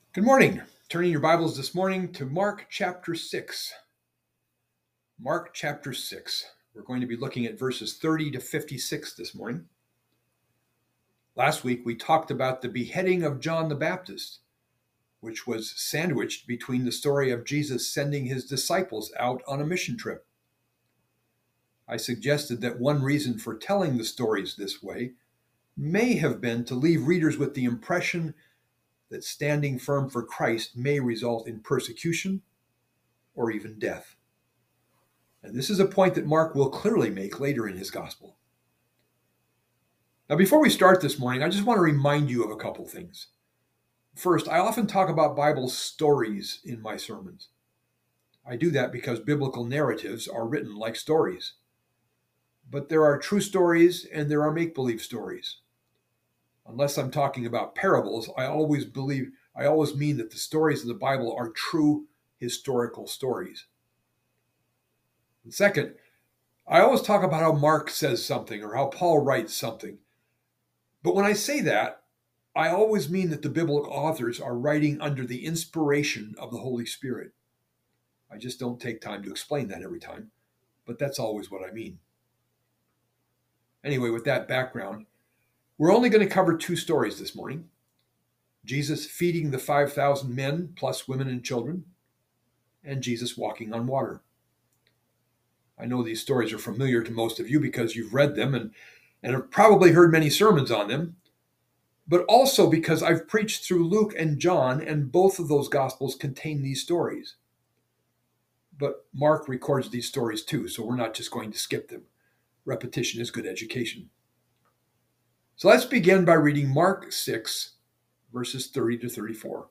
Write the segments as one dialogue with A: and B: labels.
A: Good morning. Turning your Bibles this morning to Mark chapter 6. Mark chapter 6. We're going to be looking at verses 30 to 56 this morning. Last week we talked about the beheading of John the Baptist, which was sandwiched between the story of Jesus sending his disciples out on a mission trip. I suggested that one reason for telling the stories this way may have been to leave readers with the impression that standing firm for Christ may result in persecution or even death. And this is a point that Mark will clearly make later in his gospel. Now, before we start this morning, I just want to remind you of a couple things. First, I often talk about Bible stories in my sermons. I do that because biblical narratives are written like stories. But there are true stories and there are make-believe stories. Unless I'm talking about parables, I always mean that the stories of the Bible are true historical stories. And second, I always talk about how Mark says something or how Paul writes something. But when I say that, I always mean that the biblical authors are writing under the inspiration of the Holy Spirit. I just don't take time to explain that every time, but that's always what I mean. Anyway, with that background, we're only going to cover two stories this morning. Jesus feeding the 5,000 men, plus women and children, and Jesus walking on water. I know these stories are familiar to most of you because you've read them and have probably heard many sermons on them, but also because I've preached through Luke and John, and both of those Gospels contain these stories. But Mark records these stories too, so we're not just going to skip them. Repetition is good education. So let's begin by reading Mark 6, verses 30 to 34.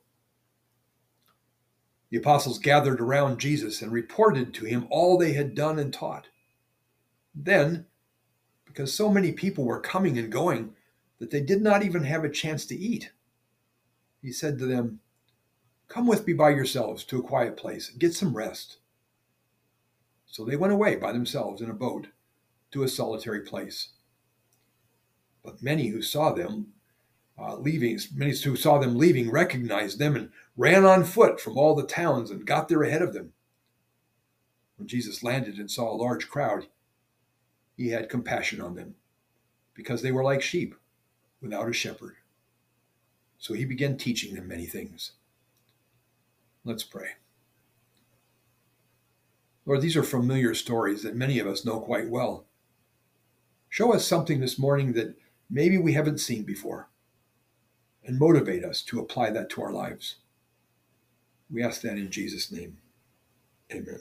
A: The apostles gathered around Jesus and reported to him all they had done and taught. Then, because so many people were coming and going that they did not even have a chance to eat, he said to them, "Come with me by yourselves to a quiet place and get some rest." So they went away by themselves in a boat to a solitary place. But many who saw them leaving recognized them and ran on foot from all the towns and got there ahead of them. When Jesus landed and saw a large crowd, he had compassion on them, because they were like sheep without a shepherd. So he began teaching them many things. Let's pray. Lord, these are familiar stories that many of us know quite well. Show us something this morning that maybe we haven't seen before, and motivate us to apply that to our lives. We ask that in Jesus' name. Amen.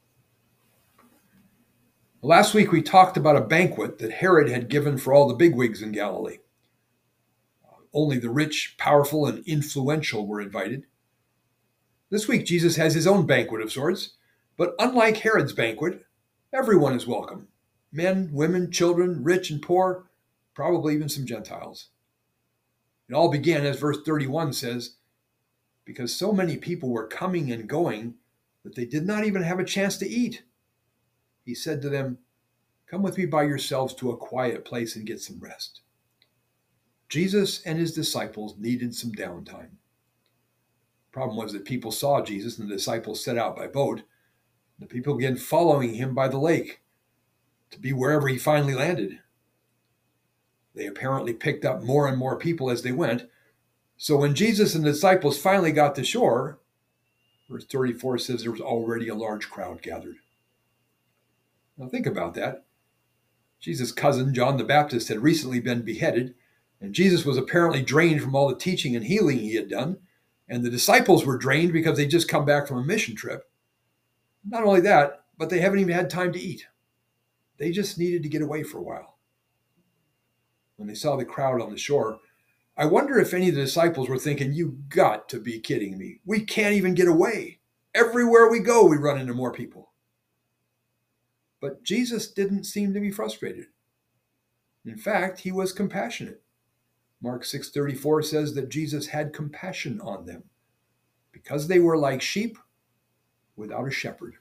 A: Last week we talked about a banquet that Herod had given for all the bigwigs in Galilee. Only the rich, powerful, and influential were invited. This week Jesus has his own banquet of sorts, but unlike Herod's banquet, everyone is welcome. Men, women, children, rich and poor, probably even some Gentiles. It all began, as verse 31 says, because so many people were coming and going that they did not even have a chance to eat. He said to them, "Come with me by yourselves to a quiet place and get some rest." Jesus and his disciples needed some downtime. The problem was that people saw Jesus and the disciples set out by boat. The people began following him by the lake to be wherever he finally landed. They apparently picked up more and more people as they went. So when Jesus and the disciples finally got to shore, verse 34 says there was already a large crowd gathered. Now think about that. Jesus' cousin, John the Baptist, had recently been beheaded, and Jesus was apparently drained from all the teaching and healing he had done, and the disciples were drained because they'd just come back from a mission trip. Not only that, but they haven't even had time to eat. They just needed to get away for a while. When they saw the crowd on the shore, I wonder if any of the disciples were thinking, "You got to be kidding me. We can't even get away. Everywhere we go, we run into more people." But Jesus didn't seem to be frustrated. In fact, he was compassionate. Mark 6:34 says that Jesus had compassion on them because they were like sheep without a shepherd.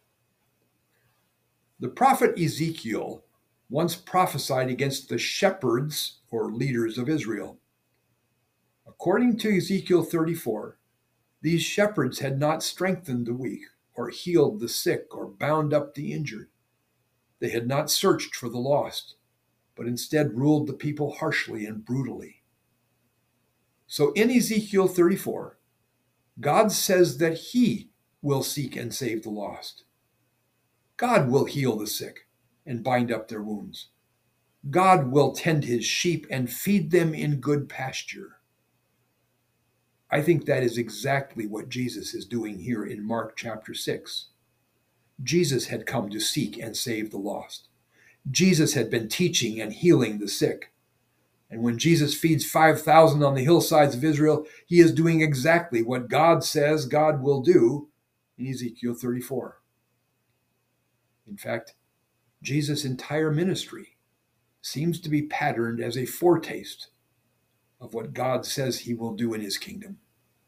A: The prophet Ezekiel once prophesied against the shepherds or leaders of Israel. According to Ezekiel 34, These shepherds had not strengthened the weak, or healed the sick, or bound up the injured. They had not searched for the lost, but instead ruled the people harshly and brutally. So in Ezekiel 34, God says that He will seek and save the lost. God will heal the sick and bind up their wounds. God will tend His sheep and feed them in good pasture. I think that is exactly what Jesus is doing here in Mark chapter 6. Jesus had come to seek and save the lost. Jesus had been teaching and healing the sick. And when Jesus feeds 5,000 on the hillsides of Israel, He is doing exactly what God says God will do in Ezekiel 34. In fact, Jesus' entire ministry seems to be patterned as a foretaste of what God says He will do in His kingdom.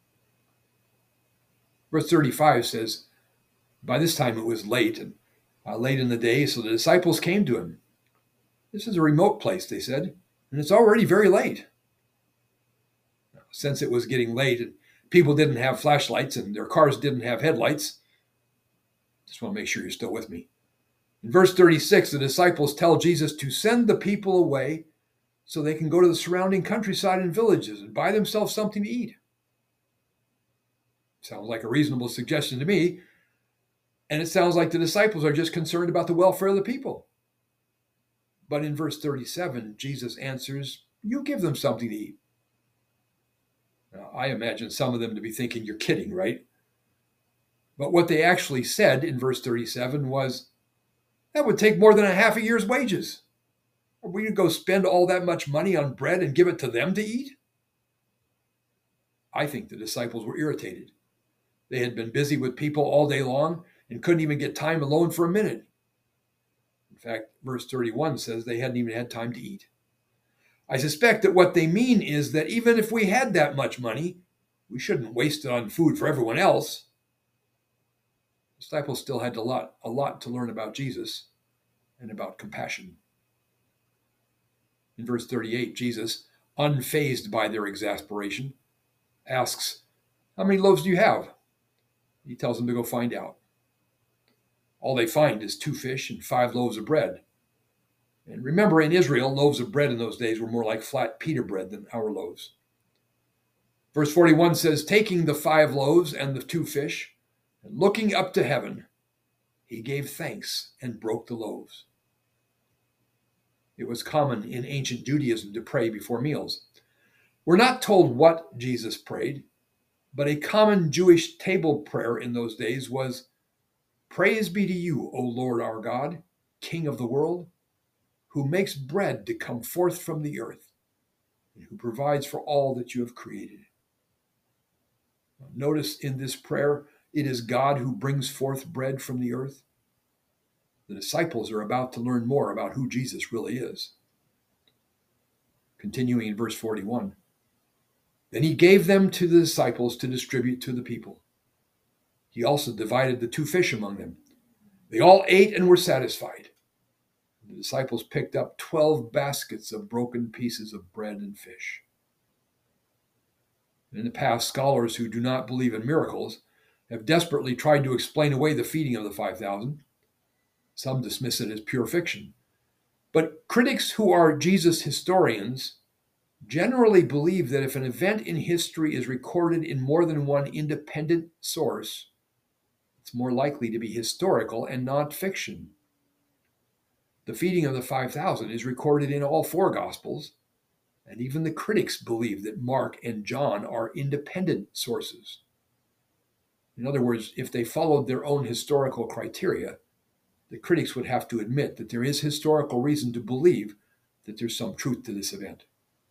A: Verse 35 says, by this time it was late in the day, so the disciples came to Him. This is a remote place, they said, and it's already very late. Since it was getting late and people didn't have flashlights and their cars didn't have headlights, just want to make sure you're still with me. In verse 36, the disciples tell Jesus to send the people away so they can go to the surrounding countryside and villages and buy themselves something to eat. Sounds like a reasonable suggestion to me. And it sounds like the disciples are just concerned about the welfare of the people. But in verse 37, Jesus answers, you give them something to eat. Now, I imagine some of them to be thinking, you're kidding, right? But what they actually said in verse 37 was, that would take more than a half a year's wages. Are we going to go spend all that much money on bread and give it to them to eat? I think the disciples were irritated. They had been busy with people all day long and couldn't even get time alone for a minute. In fact, verse 31 says they hadn't even had time to eat. I suspect that what they mean is that even if we had that much money, we shouldn't waste it on food for everyone else. The disciples still had a lot to learn about Jesus and about compassion. In verse 38, Jesus, unfazed by their exasperation, asks, how many loaves do you have? He tells them to go find out. All they find is 2 fish and 5 loaves of bread. And remember, in Israel, loaves of bread in those days were more like flat pita bread than our loaves. Verse 41 says, taking the 5 loaves and the 2 fish, and looking up to heaven, He gave thanks and broke the loaves. It was common in ancient Judaism to pray before meals. We're not told what Jesus prayed, but a common Jewish table prayer in those days was, praise be to you, O Lord our God, King of the world, who makes bread to come forth from the earth, and who provides for all that you have created. Notice in this prayer, it is God who brings forth bread from the earth. The disciples are about to learn more about who Jesus really is. Continuing in verse 41, then He gave them to the disciples to distribute to the people. He also divided the 2 fish among them. They all ate and were satisfied. The disciples picked up 12 baskets of broken pieces of bread and fish. In the past, scholars who do not believe in miracles have desperately tried to explain away the feeding of the 5,000. Some dismiss it as pure fiction. But critics who are Jesus historians generally believe that if an event in history is recorded in more than one independent source, it's more likely to be historical and not fiction. The feeding of the 5,000 is recorded in all 4 Gospels, and even the critics believe that Mark and John are independent sources. In other words, if they followed their own historical criteria, the critics would have to admit that there is historical reason to believe that there's some truth to this event.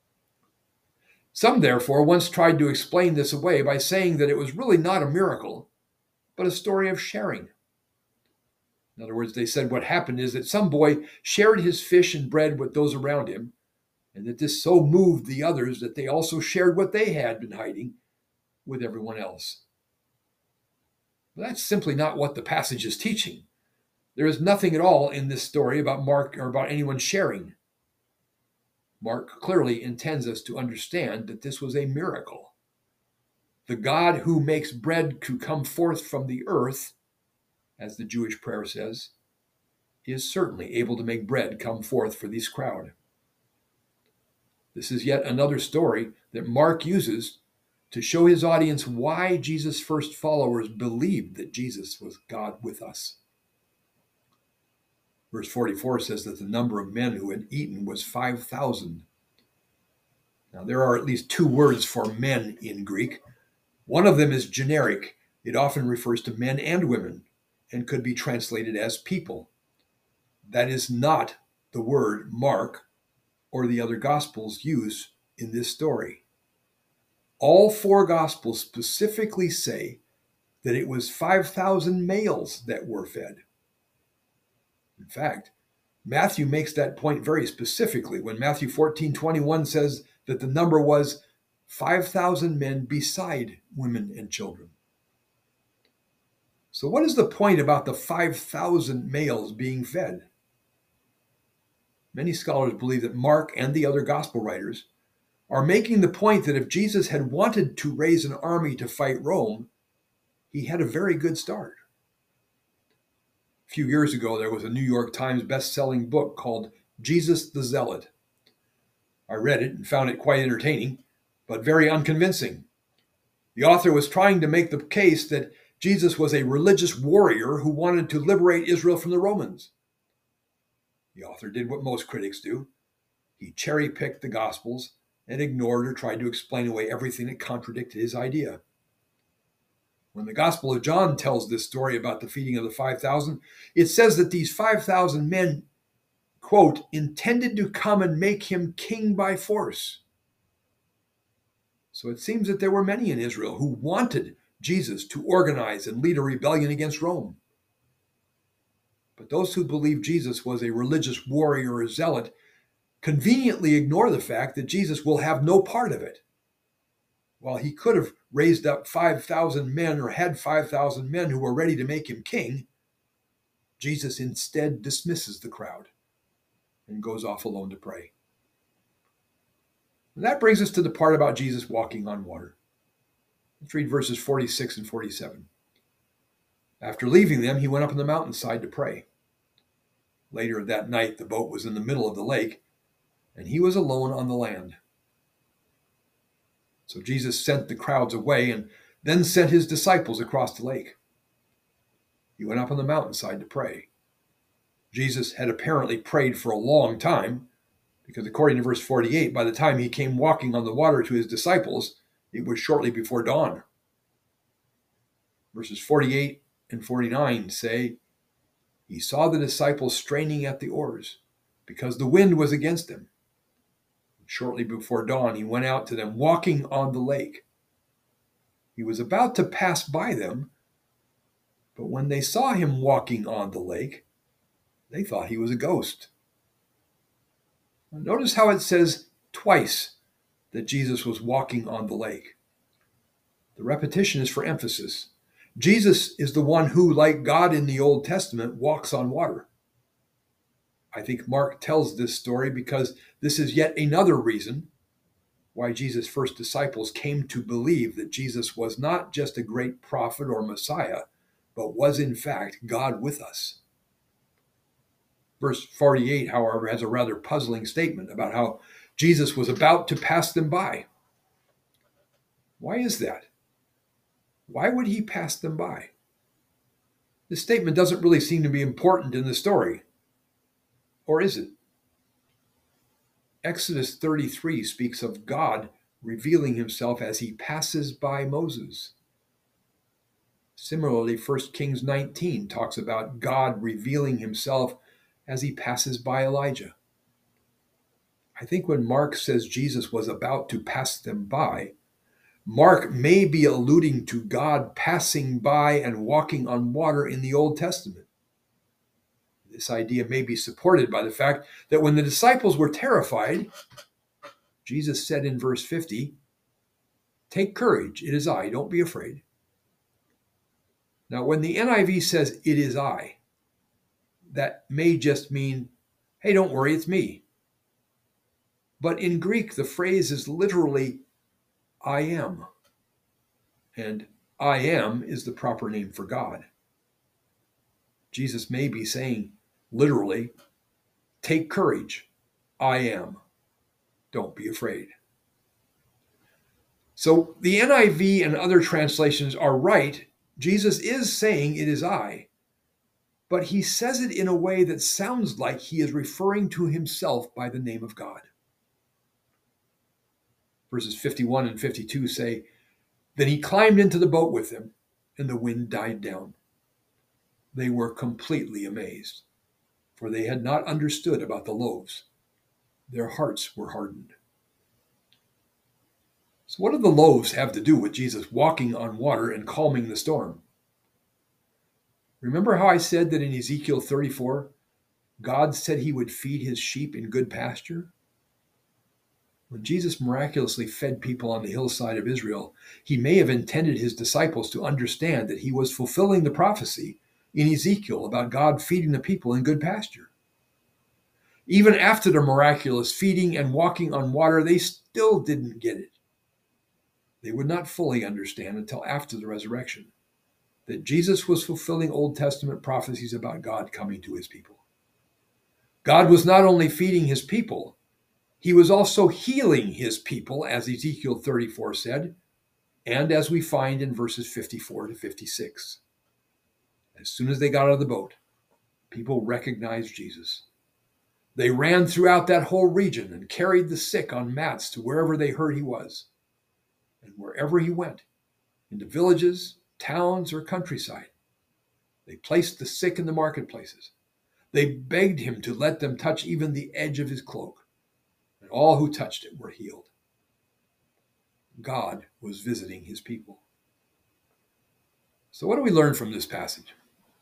A: Some, therefore, once tried to explain this away by saying that it was really not a miracle, but a story of sharing. In other words, they said what happened is that some boy shared his fish and bread with those around him, and that this so moved the others that they also shared what they had been hiding with everyone else. But that's simply not what the passage is teaching. There is nothing at all in this story about Mark or about anyone sharing. Mark clearly intends us to understand that this was a miracle. the God who makes bread to come forth from the earth, as the Jewish prayer says, is certainly able to make bread come forth for this crowd. This is yet another story that Mark uses to show his audience why Jesus' first followers believed that Jesus was God with us. Verse 44 says that the number of men who had eaten was 5,000. Now, there are at least two words for men in Greek. One of them is generic. It often refers to men and women and could be translated as people. That is not the word Mark or the other Gospels use in this story. All four Gospels specifically say that it was 5,000 males that were fed. In fact, Matthew makes that point very specifically when Matthew 14:21 says that the number was 5,000 men beside women and children. So what is the point about the 5,000 males being fed? Many scholars believe that Mark and the other gospel writers are making the point that if Jesus had wanted to raise an army to fight Rome, he had a very good start. A few years ago, there was a New York Times best-selling book called Jesus the Zealot. I read it and found it quite entertaining, but very unconvincing. The author was trying to make the case that Jesus was a religious warrior who wanted to liberate Israel from the Romans. The author did what most critics do. He cherry-picked the Gospels and ignored or tried to explain away everything that contradicted his idea. When the Gospel of John tells this story about the feeding of the 5,000, it says that these 5,000 men, quote, intended to come and make him king by force. So it seems that there were many in Israel who wanted Jesus to organize and lead a rebellion against Rome. But those who believed Jesus was a religious warrior or zealot conveniently ignore the fact that Jesus will have no part of it. While he could have raised up 5,000 men or had 5,000 men who were ready to make him king, Jesus instead dismisses the crowd and goes off alone to pray. And that brings us to the part about Jesus walking on water. Let's read verses 46 and 47. After leaving them, he went up on the mountainside to pray. Later that night, the boat was in the middle of the lake, and he was alone on the land. So Jesus sent the crowds away and then sent his disciples across the lake. He went up on the mountainside to pray. Jesus had apparently prayed for a long time, because according to verse 48, by the time he came walking on the water to his disciples, it was shortly before dawn. Verses 48 and 49 say, he saw the disciples straining at the oars, because the wind was against them. Shortly before dawn, he went out to them walking on the lake. He was about to pass by them, but when they saw him walking on the lake, they thought he was a ghost. Now, notice how it says twice that Jesus was walking on the lake. The repetition is for emphasis. Jesus is the one who, like God in the Old Testament, walks on water. I think Mark tells this story because this is yet another reason why Jesus' first disciples came to believe that Jesus was not just a great prophet or Messiah, but was in fact God with us. Verse 48, however, has a rather puzzling statement about how Jesus was about to pass them by. Why is that? Why would he pass them by? This statement doesn't really seem to be important in the story. Or is it? Exodus 33 speaks of God revealing himself as he passes by Moses. Similarly, 1 Kings 19 talks about God revealing himself as he passes by Elijah. I think when Mark says Jesus was about to pass them by, Mark may be alluding to God passing by and walking on water in the Old Testament. This idea may be supported by the fact that when the disciples were terrified, Jesus said in verse 50, "Take courage, it is I, don't be afraid." Now, when the NIV says, "It is I," that may just mean, "Hey, don't worry, it's me." But in Greek, the phrase is literally, "I am." And I am is the proper name for God. Jesus may be saying, literally, take courage. I am. Don't be afraid. So the NIV and other translations are right. Jesus is saying it is I, but he says it in a way that sounds like he is referring to himself by the name of God. Verses 51 and 52 say, then he climbed into the boat with them, and the wind died down. They were completely amazed, for they had not understood about the loaves. Their hearts were hardened. So what do the loaves have to do with Jesus walking on water and calming the storm? Remember how I said that in Ezekiel 34, God said he would feed his sheep in good pasture? When Jesus miraculously fed people on the hillside of Israel, he may have intended his disciples to understand that he was fulfilling the prophecy in Ezekiel about God feeding the people in good pasture. Even after the miraculous feeding and walking on water, they still didn't get it. They would not fully understand until after the resurrection that Jesus was fulfilling Old Testament prophecies about God coming to his people. God was not only feeding his people, he was also healing his people, as Ezekiel 34 said, and as we find in verses 54 to 56. As soon as they got out of the boat, people recognized Jesus. They ran throughout that whole region and carried the sick on mats to wherever they heard he was. And wherever he went, into villages, towns, or countryside, they placed the sick in the marketplaces. They begged him to let them touch even the edge of his cloak, and all who touched it were healed. God was visiting his people. So what do we learn from this passage?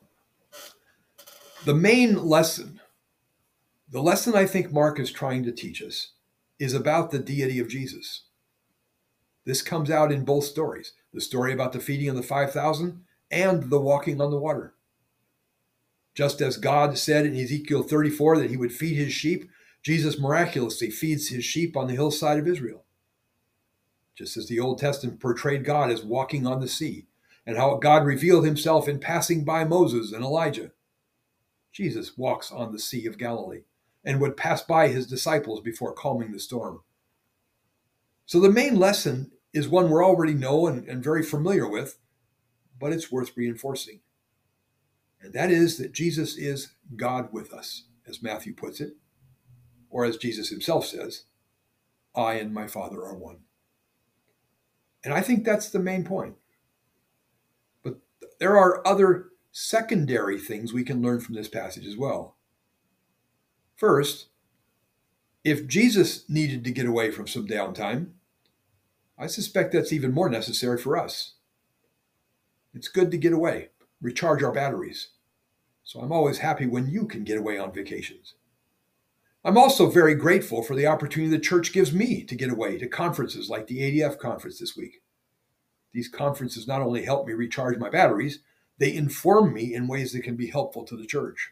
A: The main lesson, the lesson I think Mark is trying to teach us, is about the deity of Jesus. This comes out in both stories, the story about the feeding of the 5,000 and the walking on the water. Just as God said in Ezekiel 34 that he would feed his sheep, Jesus miraculously feeds his sheep on the hillside of Israel. Just as the Old Testament portrayed God as walking on the sea, and how God revealed himself in passing by Moses and Elijah, Jesus walks on the Sea of Galilee and would pass by his disciples before calming the storm. So the main lesson is one we already know and very familiar with, but it's worth reinforcing. And that is that Jesus is God with us, as Matthew puts it, or as Jesus himself says, I and my Father are one. And I think that's the main point. But there are other secondary things we can learn from this passage as well. First, if Jesus needed to get away from some downtime, I suspect that's even more necessary for us. It's good to get away, recharge our batteries. So I'm always happy when you can get away on vacations. I'm also very grateful for the opportunity the church gives me to get away to conferences like the ADF conference this week. These conferences not only help me recharge my batteries, they inform me in ways that can be helpful to the church.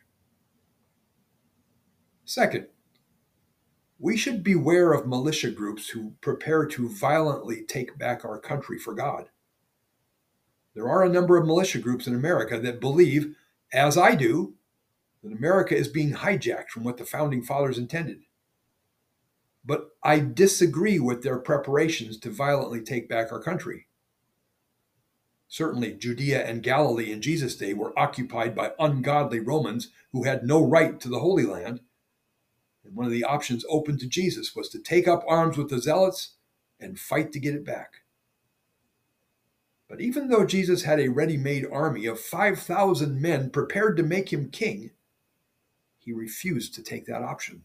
A: Second, we should beware of militia groups who prepare to violently take back our country for God. There are a number of militia groups in America that believe, as I do, that America is being hijacked from what the founding fathers intended. But I disagree with their preparations to violently take back our country. Certainly, Judea and Galilee in Jesus' day were occupied by ungodly Romans who had no right to the Holy Land. And one of the options open to Jesus was to take up arms with the zealots and fight to get it back. But even though Jesus had a ready-made army of 5,000 men prepared to make him king, he refused to take that option.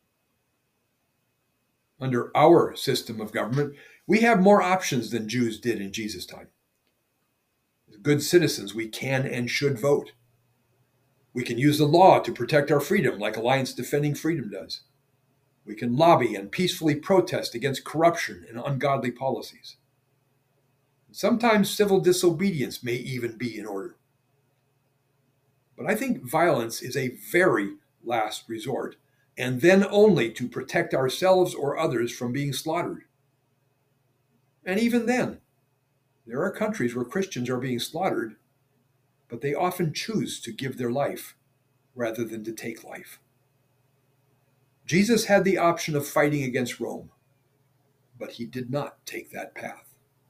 A: Under our system of government, we have more options than Jews did in Jesus' time. As good citizens, we can and should vote. We can use the law to protect our freedom, like Alliance Defending Freedom does. We can lobby and peacefully protest against corruption and ungodly policies. Sometimes civil disobedience may even be in order. But I think violence is a very last resort, and then only to protect ourselves or others from being slaughtered. And even then, There are countries where Christians are being slaughtered, but they often choose to give their life rather than to take life. Jesus had the option of fighting against Rome, but he did not take that path.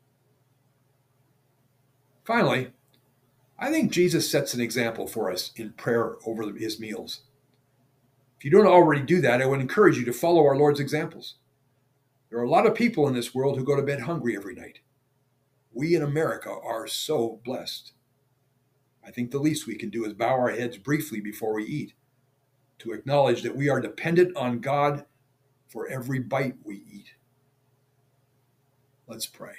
A: Finally, I think Jesus sets an example for us in prayer over his meals. If you don't already do that, I would encourage you to follow our Lord's examples. There are a lot of people in this world who go to bed hungry every night. We in America are so blessed. I think the least we can do is bow our heads briefly before we eat, to acknowledge that we are dependent on God for every bite we eat. Let's pray.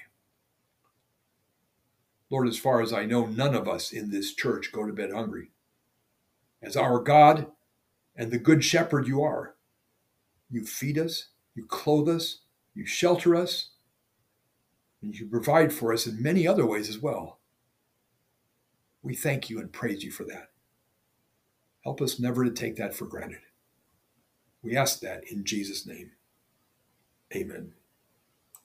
A: Lord, as far as I know, none of us in this church go to bed hungry. As our God and the good shepherd you are, you feed us, you clothe us, you shelter us, and you provide for us in many other ways as well. We thank you and praise you for that. Help us never to take that for granted. We ask that in Jesus' name. Amen.